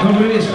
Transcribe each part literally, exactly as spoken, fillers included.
Добрый вечер.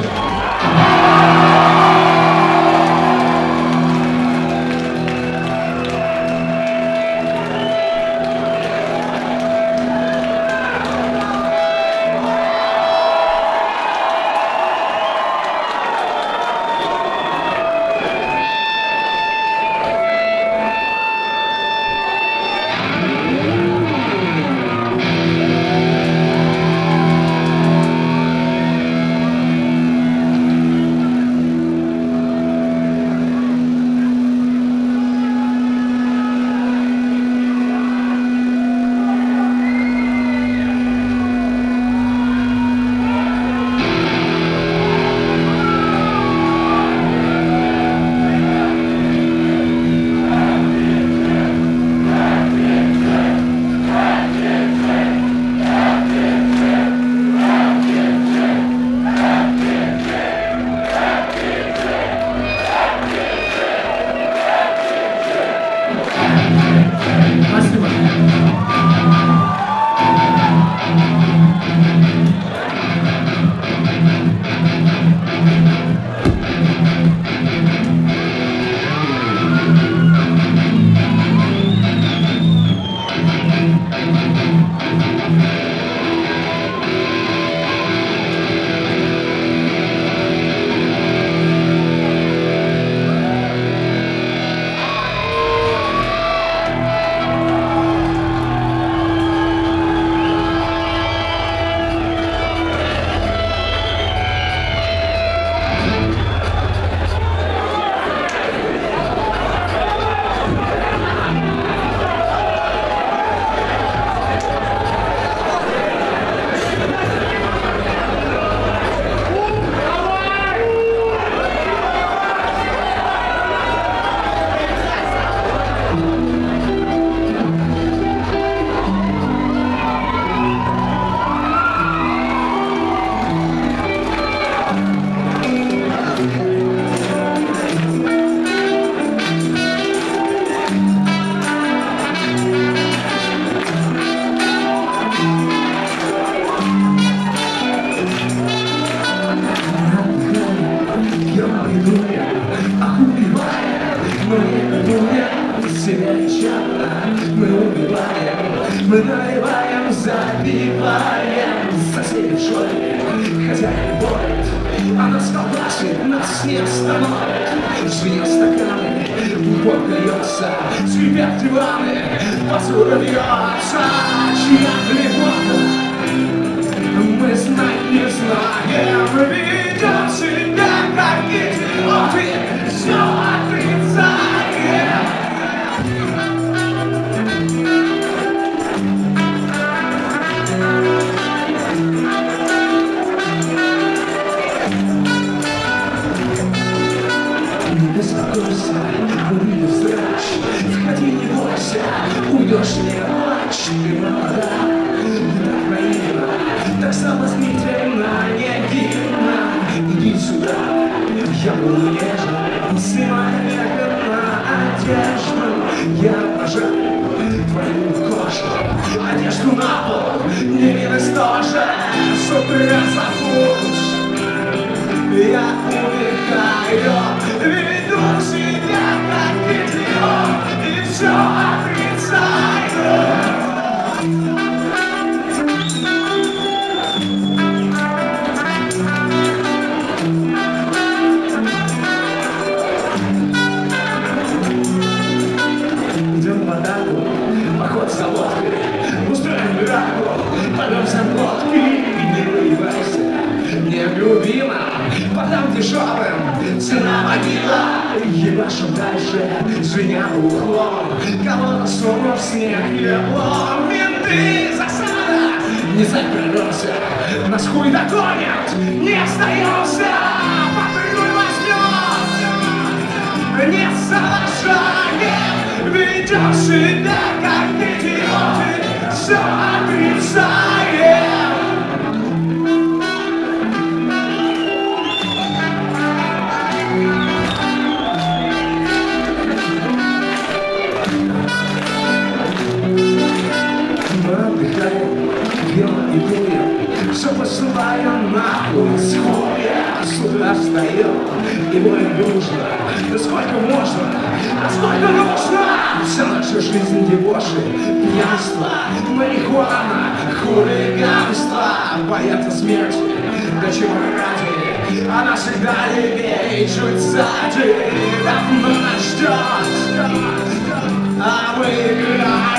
Мы убиваем, мы наливаем, забиваем соседей в шоре, хотя и болит. Она сколбасит, нас не остановит. Звенят стаканы, упор льется, скрипят диваны, посуда бьется, чья тревога. Мы знать не знаем, мы ведем себя как идиоты, снова отрицаем. Беспокойся, увидев врач, входи, не бойся, уйдешь не плачь, ты молода, не так наивна, так соблазнительно, не дивно. Иди сюда, я буду нежен, снимай медленно одежду, я обожаю твою кожу, одежду на пол, невинность тоже, с утра забудь. Я увлекаю, веду себя как идиот и все отрицаю. Идем в атаку, поход за водкой, устроим драку, подам заботки, не вырывайся, нелюбима. Подам дешевым, цена могила. Ебашим дальше, звеня ухлом, кого-то сунул в снег еблом. Менты, засада, не заперлся, нас хуй догонят, не остаемся. Патруль возьмет, не соглашаем, ведем себя как идиоты, все отрицаем. Пьем и дуем, все посылаю нахуй с хуя. куда встаем и моем нужно. Да сколько можно, а сколько нужно? Вся наша жизнь дебоши, пьянство, марихуана, хулиганство. Боятся смерти, да чего ради, она всегда левее, чуть сзади. Давно нас ждет, а мы играем.